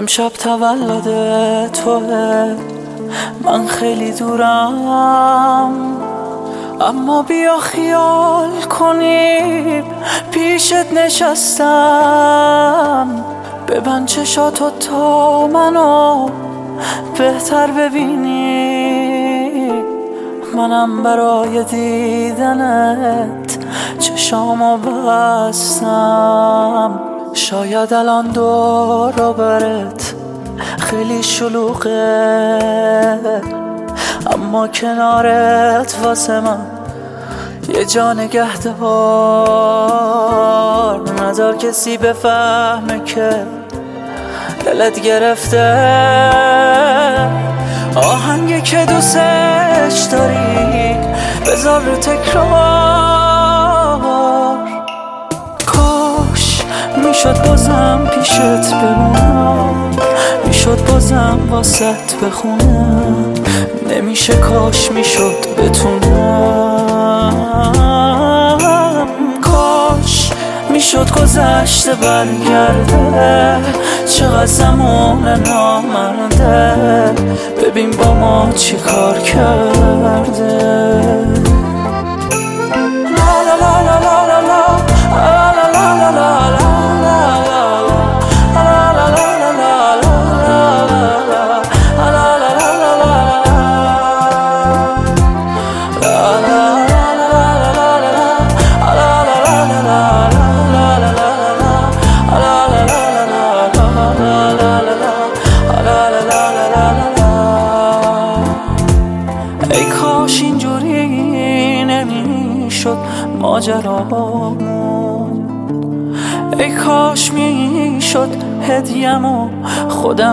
امشب تولد توه، من خیلی دورم، اما بیا خیال کنیم پیشت نشستم. ببند چشاتو تا منو بهتر ببینی، منم برای دیدنت چشامو بستم. شاید الان دور و برت خیلی شلوغه، اما کنارت واسه من یه جا نگهدار. نذار کسی بفهمه که دلت گرفته آهنگی که دوستش داری بذار رو تکرار. کاش میشد بازم پیشت بمونم، میشد بازم واسط بخونم، نمیشه کاش میشد بتونم. کاش میشد گذشته برگرده، چقدر زمان نامرده، ببین با ما چی کار کرده. ای کاش اینجوری نمیشد ماجرامون، ای کاش میشد هدیه‌مو خودم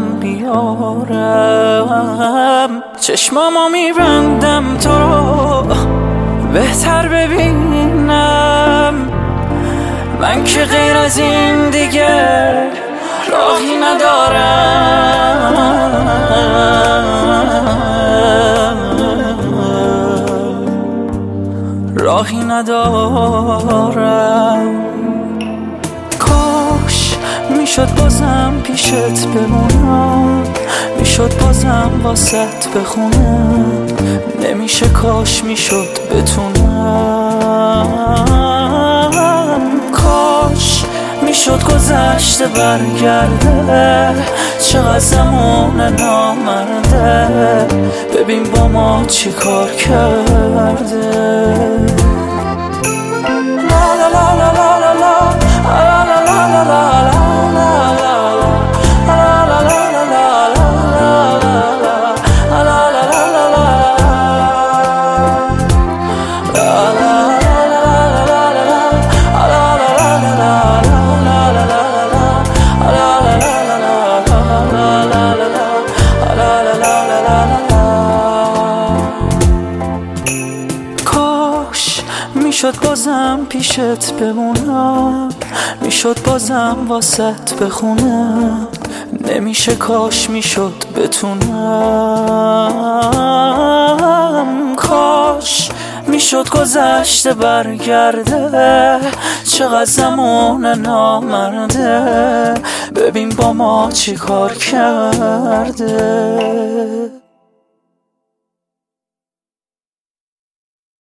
بیارم. چشمامو میبندم تو رو بهتر ببینم، من که غیر از این دیگه راهی ندارم. راهی ندارم. کاش میشد بازم پیشت بمونم، میشد بازم واسط بخونم، نمیشه کاش میشد بتونم. کاش میشد گذشته برگرده، چقدر زمان نامرده، ببین با ما چی کار کرده. میشد بازم پیشت بمونم، میشد بازم واسط بخونم، نمیشه کاش میشد بتونم. کاش میشد گذشته برگرده، چقدر زمان نامرده، ببین با ما چی کار کرده.